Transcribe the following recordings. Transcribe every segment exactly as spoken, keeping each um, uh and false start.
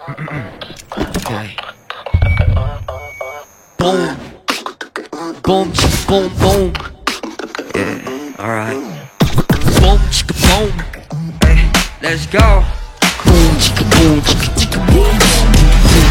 Okay. Boom. Boom, chicka, boom, boom. Yeah, alright. Boom, chicka, boom. Hey, let's go. Boom, chicka, boom, chicka, chicka, boom, boom.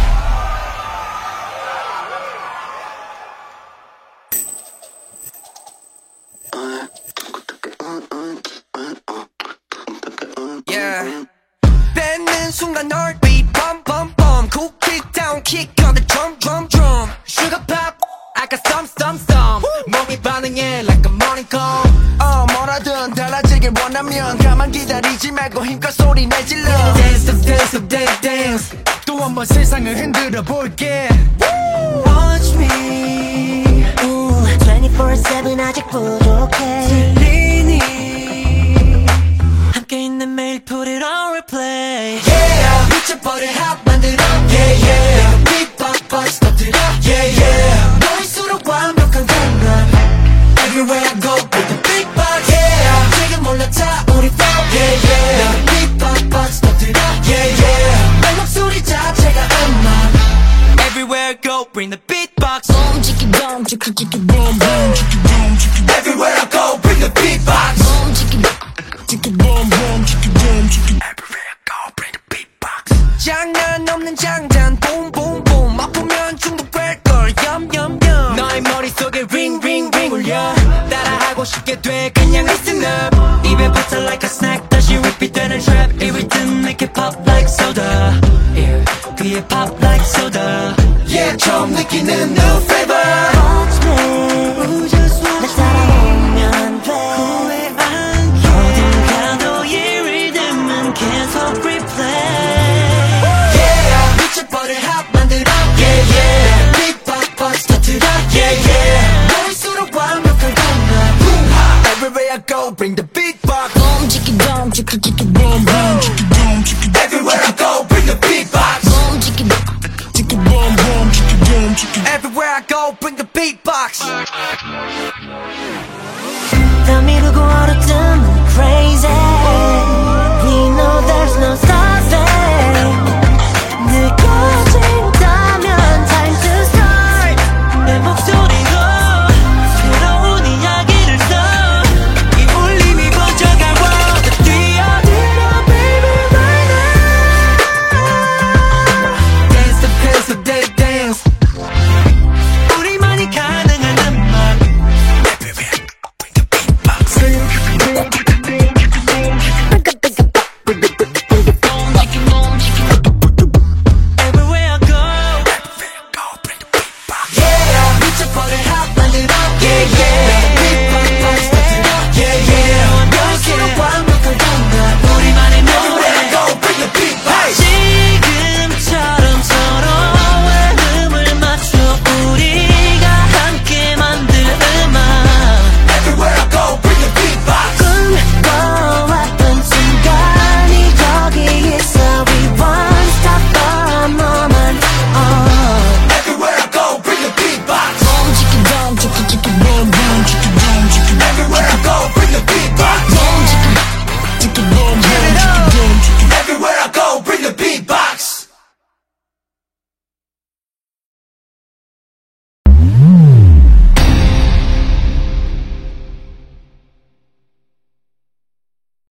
Yeah. 뱉는 순간 널 beat, bum, bum, bum. Cool kick down, kick on the drum, drum, drum. Sugar pop, I got some, some, some. 몸이 반응해 like a morning call. 어 뭐라든 달라지길 원하면 가만 기다리지 말고 힘껏 소리 내질러. Dance, dance, dance, dance. 또 한 번 세상을 흔들어 볼게. Watch me. twenty-four seven 아직 부족해. 들리니? 함께 있는 매일 put it on replay. Yeah, 미쳐버릴 핫 만들어. Yeah, yeah. 빅박 박스 터뜨려. Yeah, yeah. 너일수록 완벽한 강남. Everywhere I go with the big box. Yeah, 지금 올라타 우리 flow. Yeah, yeah. 빅박 박스 터뜨려. Yeah, yeah. 내 목소리 자체가 음악. Everywhere I go, bring the beatbox. Boom chicka boom chicka chicka boom boom chicka boom chicka. Everywhere I go, bring the beatbox. Boom chicka chicka boom boom chicka boom chicka. Everywhere I go, bring the beatbox. 장난 없는 장단, boom, boom, boom. 아프면 중독될걸, yum, yum, yum. 너의 머릿속에 ring, ring, ring 울려. 따라하고 싶게 돼, 그냥 listen up. 입에 붙어 like a snack, 다시 repeat 되는 trap. 이 rhythm make it pop like soda. Yeah, 귀에 pop like soda. Yeah, 처음 느끼는 new